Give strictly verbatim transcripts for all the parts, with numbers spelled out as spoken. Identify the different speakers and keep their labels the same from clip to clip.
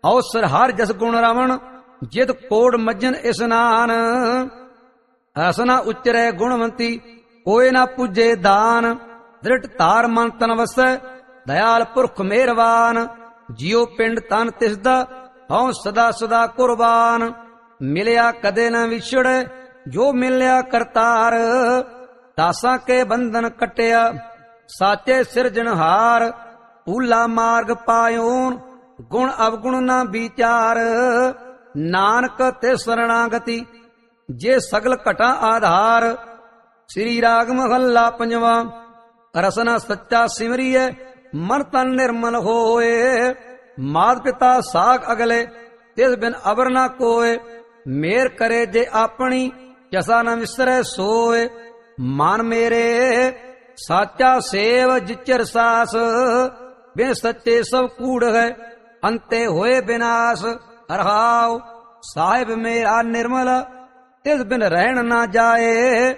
Speaker 1: अवसर हर जस गुण रावण जित कोड मज्जन स्नान। हसना उच्चरै गुणवंती कोय ना पूजे दान। दृढ़ तार मन तन वसै दयाल पुरख मेहरबान। जियो पिंड तन तिसदा हऊं सदा सदा कुर्बान। मिलिया कदे न विछड़े जो मिलिया करतार। दासां के बंधन कटिया साचे सिरजनहार। भूला मार्ग पायोन गुण अवगुण ना विचार। नानक ते शरणागति जे सगल घटा आधार। श्री राग महला पंजवा। रसना सच्चा सिमरिए मन तन निर्मल होए। मात पिता साग अगले तिस बिन अबर ना कोय। मेर करे जे अपनी जसा न विसरै सोए। मन मेरे साचा सेव जिचर सास। बिन सच्चे सब कूड़ है अंते होए विनाश। रहाव साहिब मेरा निर्मल तिस बिन रहन ना जाए।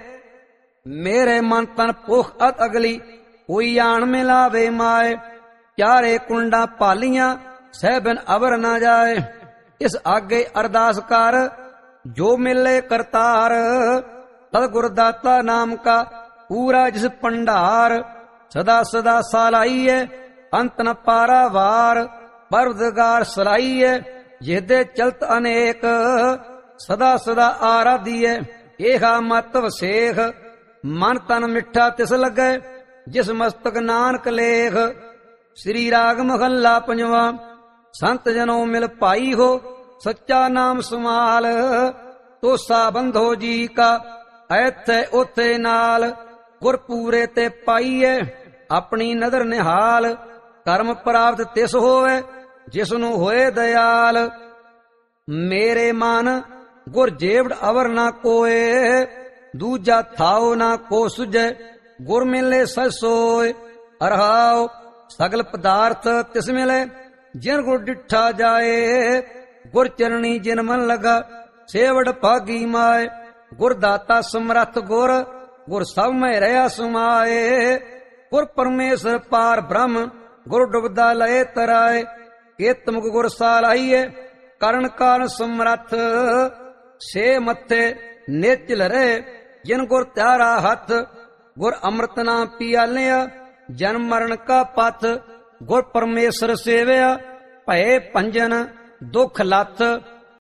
Speaker 1: मेरे मन तन पुख अत अगली कोई आन मिलावे माए। चारे कुंडा पालियां सह बिन अबर ना जाए। इस आगे अरदास कर जो मिले करतार। तद गुरदाता नाम का पूरा जिस पंडार। सदा सदा सालाइए अंत न पारा वार। परवदगार सलाइए जिहदे चलत अनेक। सदा सदा आराधिए एहा मत वसेख। मन तन मिठा तिस लगे जिस मस्तक नानक लेख। श्री राग महला पंजवा। संत जनों मिल पाई हो सच्चा नाम समाल। तोसा बंधो जी का ऐथे ओथे नाल। गुर पूरे ते पाईए अपनी नदर निहाल। कर्म प्राप्त तिस होवे जिसनु होए दयाल। मेरे मन गुर जेवड़ अवर ना कोय। दूजा थाओ ना को सुझे गुर मिले सच सोय। अरहाओ सगल पदार्थ तिस मिले जिन गुर डिठा जाए। गुर चरणी जिन मन लगा सेवड़ भागी माए। गुर दाता समरथ गुर गुर सब में रहा सुमाए। गुर परमेश्वर पार ब्रह्म गुर डुबदा लय तराए। केत मुख गुर सालाइए करण कारण समरथ। से मथे नेचल रहे जिन गुर त्यारा हथ। गुर अमृत ना पियालिया जन्म मरण का पथ। गुर परमेश्वर सेवया भय भंजन दुख लथ।